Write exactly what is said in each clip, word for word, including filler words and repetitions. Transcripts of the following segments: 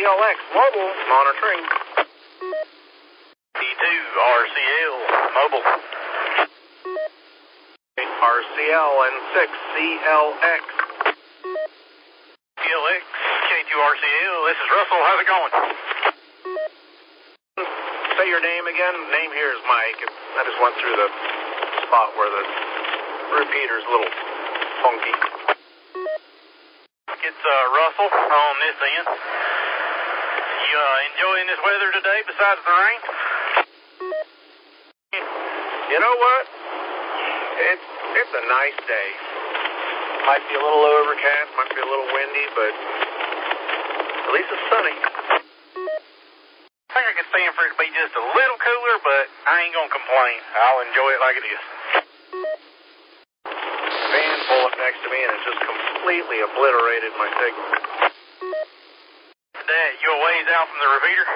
L X mobile monitoring. K two R C L mobile. R C L and six C L X. C L X, K two R C L, this is Russell, how's it going? Say your name again. Name here is Mike. I just went through the spot where the repeater's a little funky. It's uh, Russell on this end. You uh, enjoying this weather today besides the rain? You know what? It's, it's a nice day. Might be a little overcast, might be a little windy, but at least it's sunny. I think I can stand for it to be just a little cooler, but I ain't gonna complain. I'll enjoy it like it is. Van pulled up next to me and it just completely obliterated my signal. Dad, you a ways out from the repeater?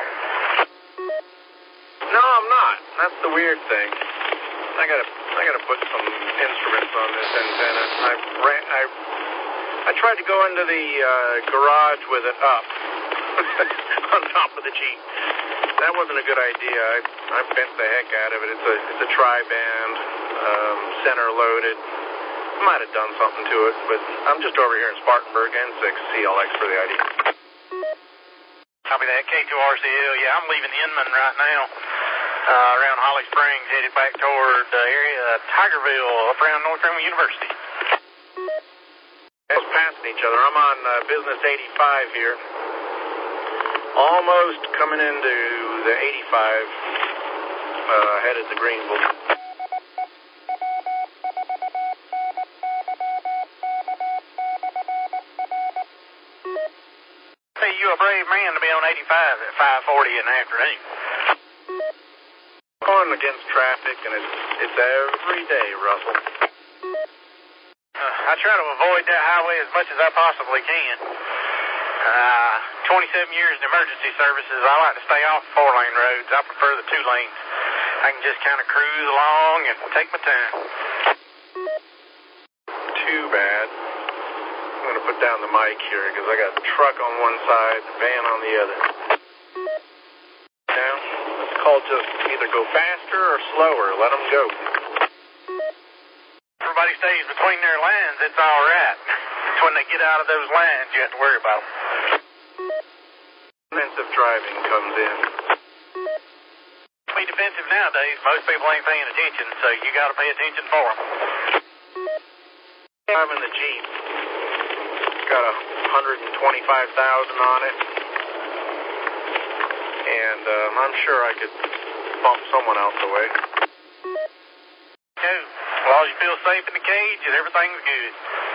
No, I'm not. That's the weird thing. I gotta, I gotta put some instruments on this antenna. I ran, I, I tried to go into the uh, garage with it up on top of the Jeep. That wasn't a good idea. I, I bent the heck out of it. It's a, it's a tri-band, um, center loaded. I might have done something to it, but I'm just over here in Spartanburg N six C L X for the idea. Copy that, K two R C L. Yeah, I'm leaving Inman right now. Uh, around Holly Springs, headed back toward the area of Tigerville, up around North Carolina University. Just passing each other. I'm on uh, Business eighty-five here. Almost coming into the eighty-five, uh, headed to Greenville. Hey, you a brave man to be on eighty-five at five forty in the afternoon. Going against traffic, and it's, it's every day, Russell. Uh, I try to avoid that highway as much as I possibly can. Uh, twenty-seven years in emergency services, I like to stay off four-lane roads. I prefer the two lanes. I can just kind of cruise along and take my time. Too bad. I'm going to put down the mic here, because I got the truck on one side, the van on the other. Now, it's called just either go faster or slower. Let them go. Everybody stays between their lines, it's all right. It's when they get out of those lines you have to worry about them. Defensive driving comes in. Be defensive nowadays. Most people ain't paying attention, so you got to pay attention for them. I'm in the Jeep. It's got a one hundred twenty-five thousand on it. And um, I'm sure I could bump someone else away. Cool. As long as you feel safe in the cage and everything's good.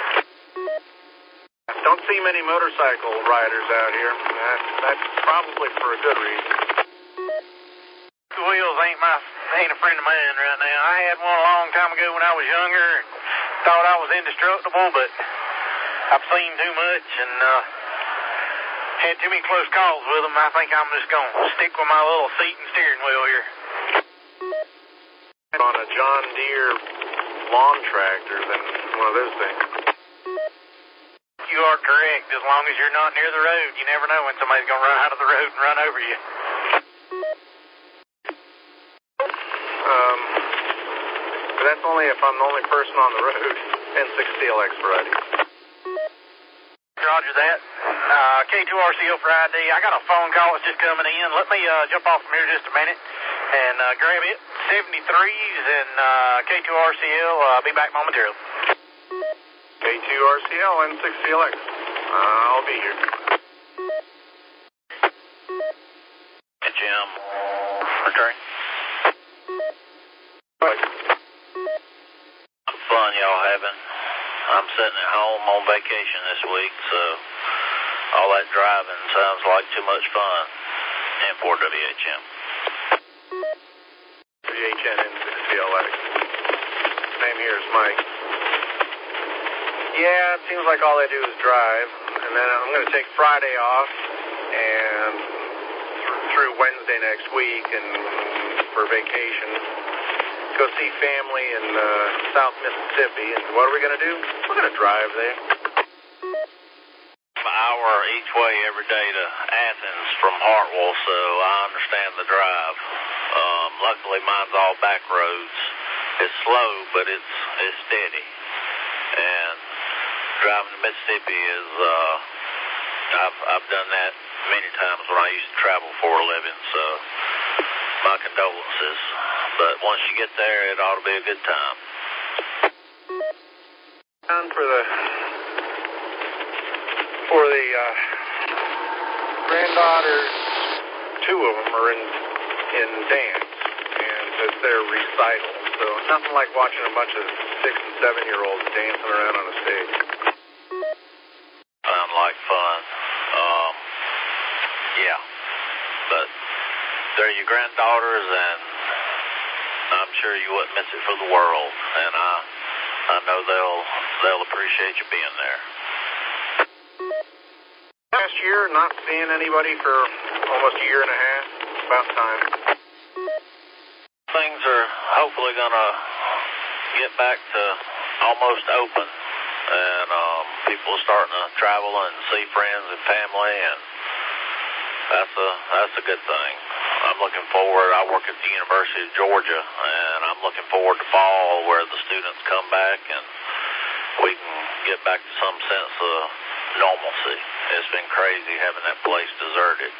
Don't see many motorcycle riders out here. That, that's probably for a good reason. Two wheels ain't my ain't a friend of mine right now. I had one a long time ago when I was younger and thought I was indestructible, but I've seen too much and uh, had too many close calls with them. I think I'm just going to stick with my little seat and steering wheel here. On a John Deere lawn tractor than one of those things. You are correct. As long as you're not near the road, you never know when somebody's going to run out of the road and run over you. Um, but that's only if I'm the only person on the road. N six C L X for I D. Roger that. Uh, K two R C L for I D. I got a phone call that's just coming in. Let me uh, jump off from here just a minute and uh, grab it. seventy-threes and uh, K two R C L. Uh, be back momentarily. K two R C L and six C L X. I'll be here. Hey, Jim. Return. Bye. What fun y'all having? I'm sitting at home on vacation this week, so all that driving sounds like too much fun. And for W H M. W H N and six C L X. Name here is Mike. Yeah, it seems like all I do is drive, and then I'm going to take Friday off, and th- through Wednesday next week, and for vacation, go see family in uh, South Mississippi, and what are we going to do? We're going to drive there. An hour hour each way every day to Athens from Hartwell, so I understand the drive. Um, luckily, mine's all back roads. It's slow, but it's it's steady. And driving to Mississippi is, uh, I've, I've done that many times when I used to travel for a living, so my condolences. But once you get there, it ought to be a good time. Down for the, for the, uh, granddaughters, two of them are in, in dance, and it's their recital. So nothing like watching a bunch of six and seven year olds dancing around on a stage. Sound like fun. Um, yeah, but they're your granddaughters, and I'm sure you wouldn't miss it for the world. And I, I know they'll they'll appreciate you being there. Last year, not seeing anybody for almost a year and a half. It's about time. Things are hopefully gonna get back to almost open, and um, people are starting to travel and see friends and family, and that's a that's a good thing. I'm looking forward. I work at the University of Georgia, and I'm looking forward to fall where the students come back and we can get back to some sense of normalcy. It's been crazy having that place deserted.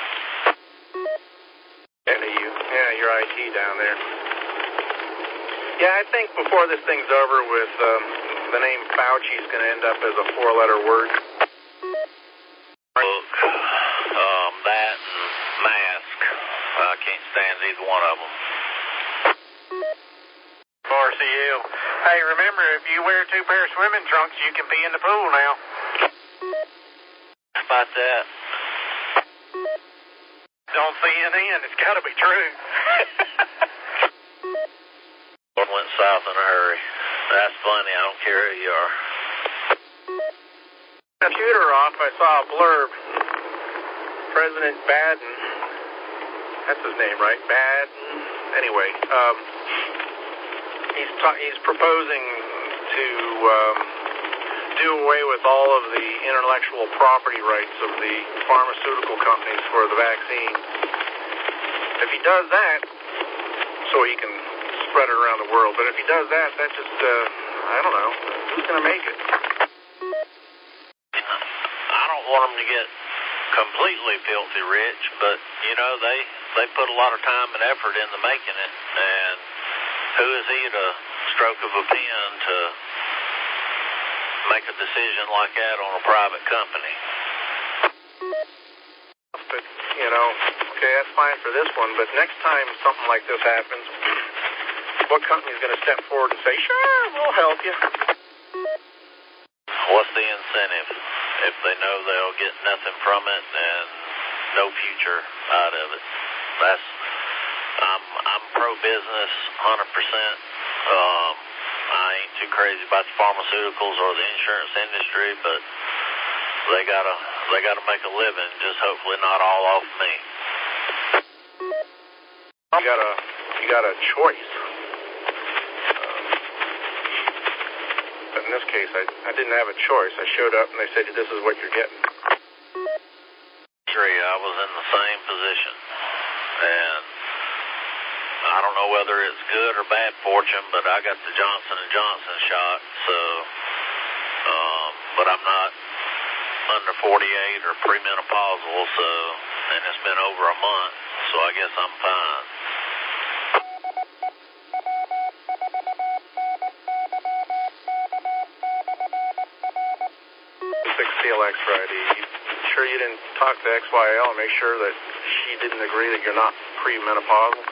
And you, yeah, your I T down there. Yeah, I think before this thing's over with, um, the name Fauci's going to end up as a four-letter word. Book, um, that and mask. I can't stand either one of them. R C L. Hey, remember, if you wear two pair of swimming trunks, you can be in the pool now. How about that? On C N N, it's got to be true. One went south in a hurry. That's funny. I don't care who you are. Computer off, I saw a blurb. President Biden, that's his name, right? Biden. Anyway, um, he's ta- he's proposing to um, do away with all of the intellectual property rights of the pharmaceutical companies for the vaccine. If he does that, so he can spread it around the world, but if he does that, that just, uh, I don't know, who's going to make it? I don't want them to get completely filthy rich, but, you know, they, they put a lot of time and effort into making it, and who is he to stroke of a pen to make a decision like that on a private company? But, you know, okay, that's fine for this one, but next time something like this happens, what company's going to step forward and say, sure, we'll help you? What's the incentive if they know they'll get nothing from it and no future out of it? That's, I'm, I'm pro-business one hundred percent. Um, I ain't too crazy about the pharmaceuticals or the insurance industry, but they gotta they gotta make a living. Just hopefully not all off me. You got a you got a choice. Uh, but in this case, I I didn't have a choice. I showed up and they said, this is what you're getting. Sure, I was in the same position, and I don't know whether it's good or bad fortune, but I got the Johnson and Johnson shot, so, um, but I'm not under forty-eight or premenopausal, so, and it's been over a month, so I guess I'm fine. six C L X Friday. You sure you didn't talk to X Y L and make sure that she didn't agree that you're not premenopausal?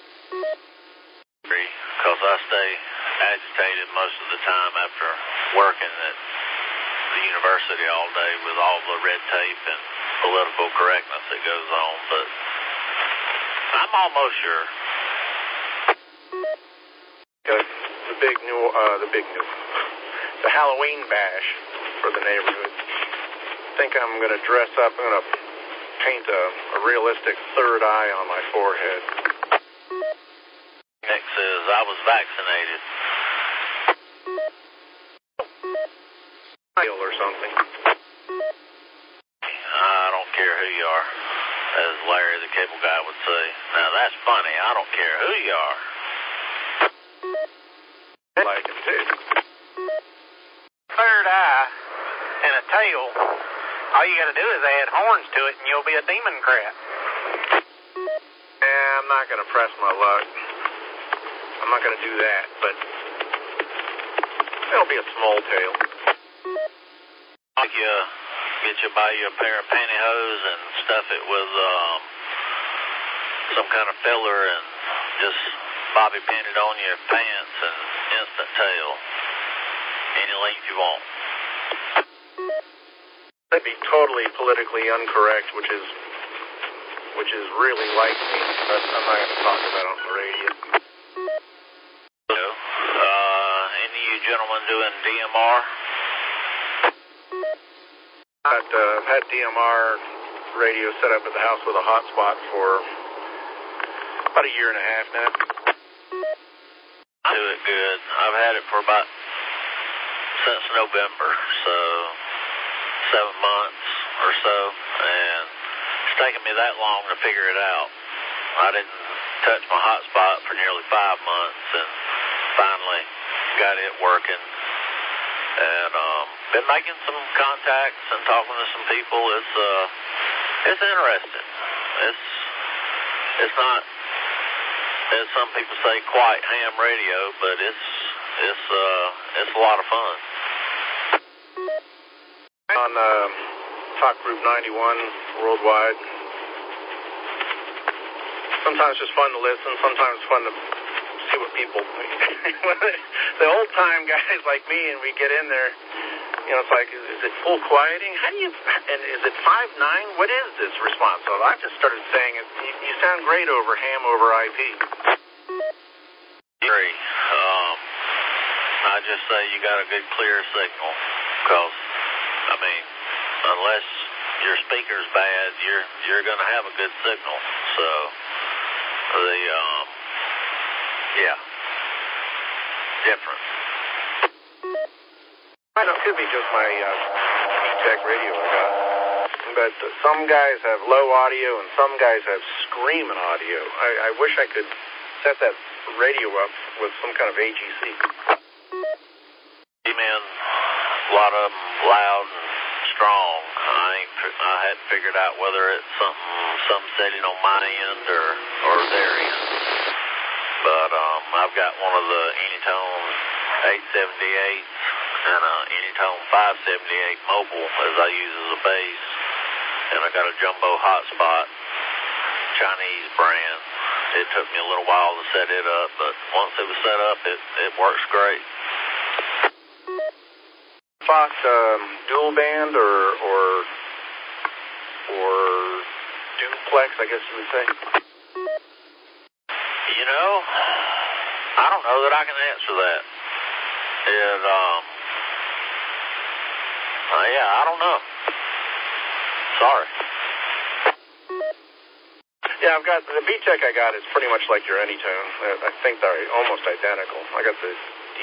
Because I stay agitated most of the time after working at the university all day with all the red tape and political correctness that goes on, but I'm almost sure. Okay. The big new, uh, the big new, the Halloween bash for the neighborhood. I think I'm going to dress up. I'm going to paint a, a realistic third eye on my forehead. Nick says I was vaccinated. Or something. would say. Now, that's funny. I don't care who you are. I like it, too. Third eye and a tail, all you got to do is add horns to it, and you'll be a demon crab. Yeah, I'm not going to press my luck. I'm not going to do that, but it'll be a small tail. Like you get you buy you a pair of pantyhose and stuff it with um, some kind of filler and just bobby pin it on your pants and instant tail. Any length you want. That'd be totally politically incorrect, which is which is really like me, but I'm not going to talk about it on the radio. Uh, any of you gentlemen doing D M R? I've, uh, I've had D M R radio set up at the house with a hotspot for about a year and a half now. Do it good. I've had it for about since November, so seven months or so, and it's taken me that long to figure it out. I didn't touch my hotspot for nearly five months, and finally got it working. And um, been making some contacts and talking to some people. It's uh, it's interesting. It's it's not, as some people say, quite ham radio, but it's it's uh, it's a lot of fun. On uh, Talk Group ninety-one worldwide. Sometimes it's fun to listen. Sometimes it's fun to see what people think. The old-time guys like me, and we get in there, you know, it's like, is, is it full quieting? How do you, and is it five nine? What is this response? So I just started saying, it. You, you sound great over ham over I P. Agree. Um, I just say you got a good clear signal, because I mean, unless your speaker's bad, you're you're going to have a good signal. So, the, um, yeah, different. I know it could be just my uh, V-Tech radio I got. But uh, some guys have low audio and some guys have screaming audio. I, I wish I could set that radio up with some kind of A G C. Amen. A lot of them loud and strong. I ain't, I hadn't figured out whether it's something, some setting on my end or, or their end. But um, I've got one of the Anytone eight seventy-eights and a Anytone five seventy-eight mobile as I use as a base. And I got a jumbo hotspot, Chinese brand. It took me a little while to set it up, but once it was set up, it, it works great. Fox um, dual band or or or duplex, I guess you would say. You know, I don't know that I can answer that. It um, uh, yeah, I don't know. Sorry. Yeah, I've got the V-Tech I got is pretty much like your Anytone. I think they're almost identical. I got the D.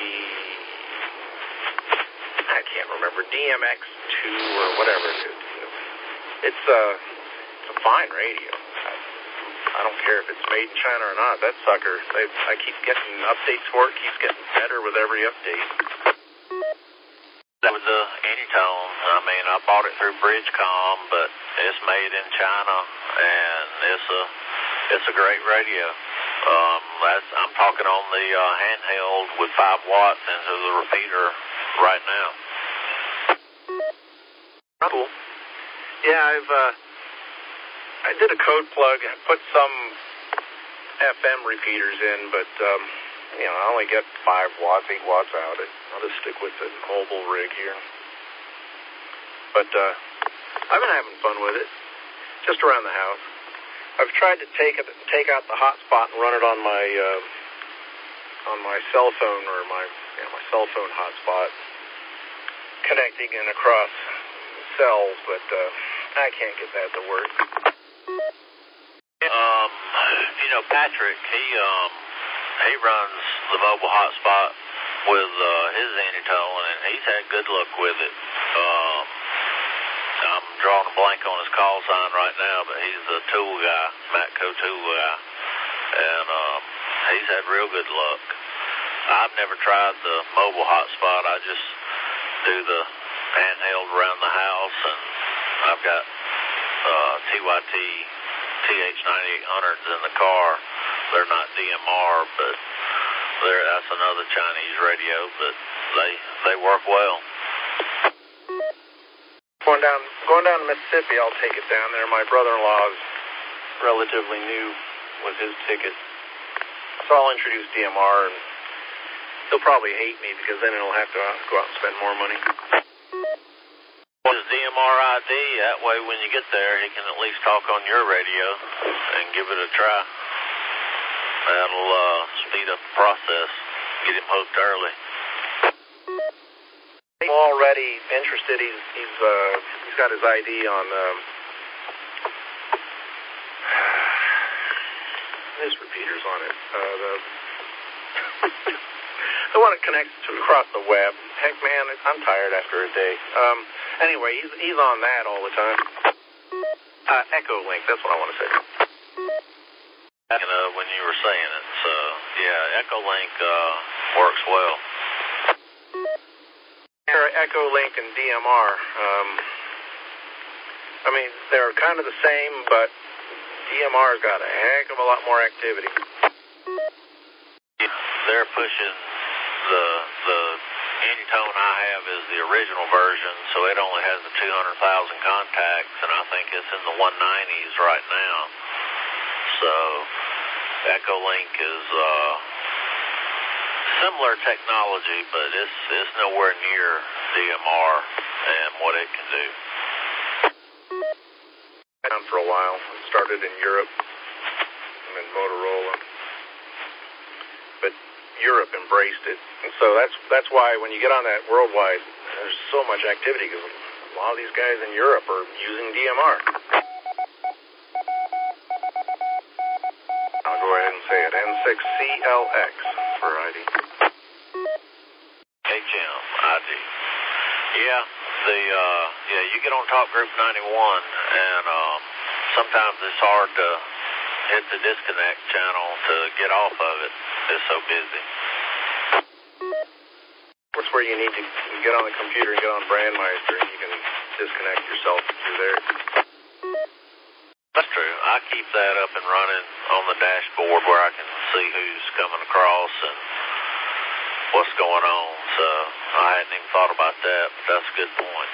I can't remember, D M X two or whatever it is. It's, uh, it's a fine radio. I, I don't care if it's made in China or not. That sucker, they, I keep getting updates for it, keeps getting better with every update. That was the Anytone. I mean, I bought it through Bridgecom, but it's made in China, and it's a it's a great radio. Um, that's, I'm talking on the uh, handheld with five watts into the repeater right now. Cool. Yeah, I've uh, I did a code plug and put some F M repeaters in, but um, you know, I only get five watts, eight watts out. I'll just stick with the mobile rig here. But uh, I've been having fun with it, just around the house. I've tried to take it, take out the hotspot and run it on my uh, on my cell phone or my you know, my cell phone hotspot, connecting in across cells, but uh, I can't get that to work. Um, you know, Patrick, he um he runs the mobile hotspot with uh, his Anytone, and he's had good luck with it. Um, I'm drawing a blank on his call sign right now, but he's the tool guy, Matco tool guy, and um, he's had real good luck. I've never tried the mobile hotspot. I just do the handheld around the house, and I've got uh, T Y T T H ninety-eight hundreds in the car. They're not D M R, but they're, that's another Chinese radio, but they they work well. Going down, going down to Mississippi, I'll take it down there. My brother-in-law is relatively new with his ticket, so I'll introduce D M R, and he'll probably hate me because then he'll have to go out and spend more money. His D M R I D, that way when you get there, he can at least talk on your radio and give it a try. That'll uh, speed up the process, get him hooked early. I'm already interested. He's he's uh, he's got his I D on. Um, his repeaters on it. Uh, the the one that connects to across the web. Heck, man, I'm tired after a day. Um, anyway, he's he's on that all the time. Uh, Echo Link. That's what I want to say. You know, when you were saying it, so yeah, Echo Link uh, works well. Echo Link and D M R. Um, I mean, they're kind of the same, but D M R's got a heck of a lot more activity. They're pushing the the Anytone I have is the original version, so it only has the two hundred thousand contacts, and I think it's in the one nineties right now. So Echo Link is uh, similar technology, but it's it's nowhere near D M R and what it can do. Down for a while. It started in Europe and then Motorola, but Europe embraced it, and so that's that's why when you get on that worldwide, there's so much activity because a lot of these guys in Europe are using D M R. I'll go ahead and say it. N six C L X for I D. H M I D. Yeah, the uh, yeah, you get on Talk Group ninety-one, and um, sometimes it's hard to hit the disconnect channel to get off of it. It's so busy. That's where you need to get on the computer and get on Brandmeister, and you can disconnect yourself through there. That's true. I keep that up and running on the dashboard where I can see who's coming across and what's going on. So I hadn't even thought about that, but that's a good point.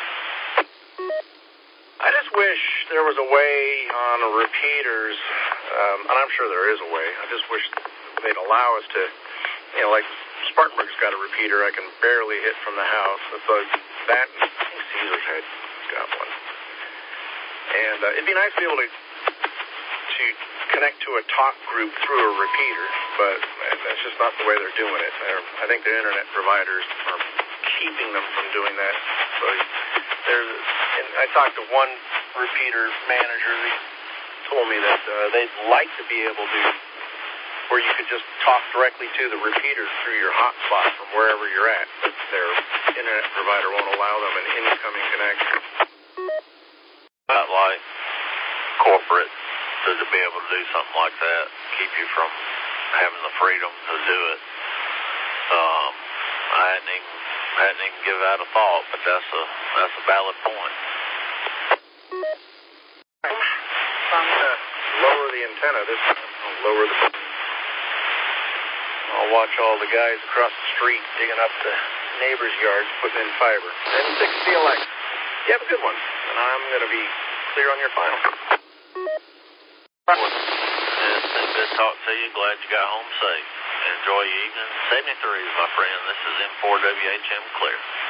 I just wish there was a way on the repeaters, um, and I'm sure there is a way. I just wish they'd allow us to, you know, like Spartanburg's got a repeater I can barely hit from the house. It's like that, and I think Caesar's had got one. And uh, it'd be nice to be able to to connect to a talk group through a repeater, but that's just not the way they're doing it. They're, I think the internet providers are keeping them from doing that. So there's, and I talked to one repeater manager. They told me that uh, they'd like to be able to, where you could just talk directly to the repeater through your hotspot from wherever you're at, but their internet provider won't allow them an incoming connection. Not like corporate to, to be able to do something like that, keep you from having the freedom to do it. Um, I hadn't even, hadn't even given that a thought, but that's a that's a valid point. I'm gonna lower the antenna. This I'll lower the. I'll watch all the guys across the street digging up the neighbors' yards, putting in fiber. N six C L X. You have a good one, and I'm gonna be clear on your final. It's been good talk to you. Glad you got home safe. Enjoy your evening. seventy-three, my friend. This is M four W H M Clear.